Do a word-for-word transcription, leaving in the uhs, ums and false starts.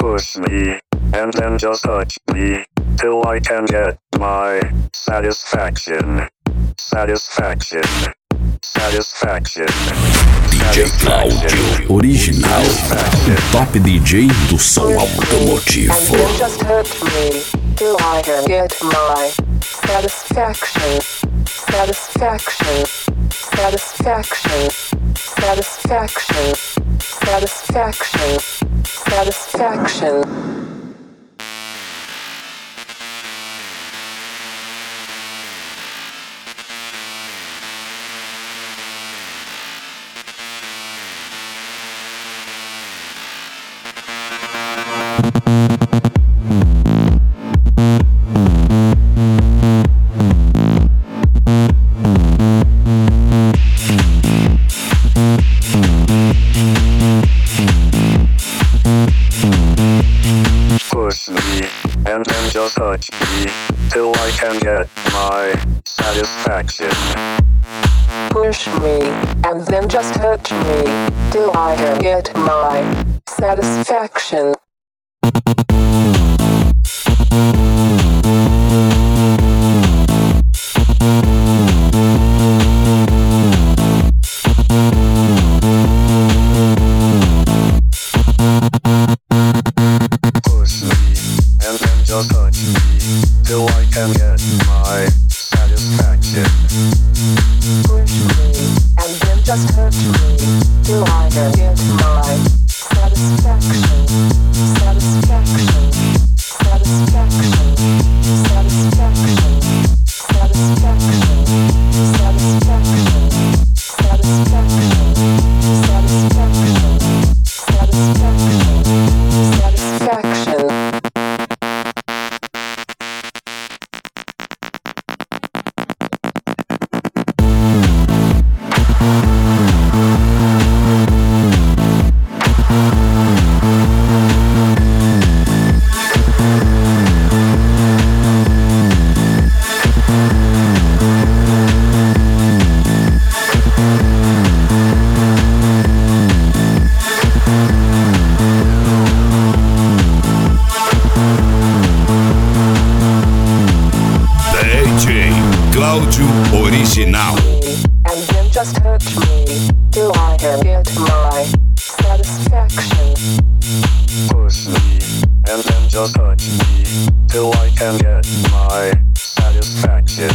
Push me, and then just touch me, till I can get my satisfaction. Satisfaction. Satisfaction. D J Cláudio, original, o top D J do som automotivo. And then just hurt me, till I can get my satisfaction. Satisfaction. Satisfaction. Satisfaction. Satisfaction. Satisfaction. Push me, and then just touch me, till I can get my satisfaction. Push me, and then just hurt me, till I can get my satisfaction. Push me, and then just touch me, till I can get my satisfaction. Push me, and then just hurt me, till I can get my satisfaction. Satisfaction. Satisfaction. Satisfaction. Satisfaction. Satisfaction. Satisfaction. Satisfaction. Satisfaction. Satisfaction. D J Cláudio original. And then just hurt me, till I can get my satisfaction. Push me, and then just touch me, till I can get my satisfaction.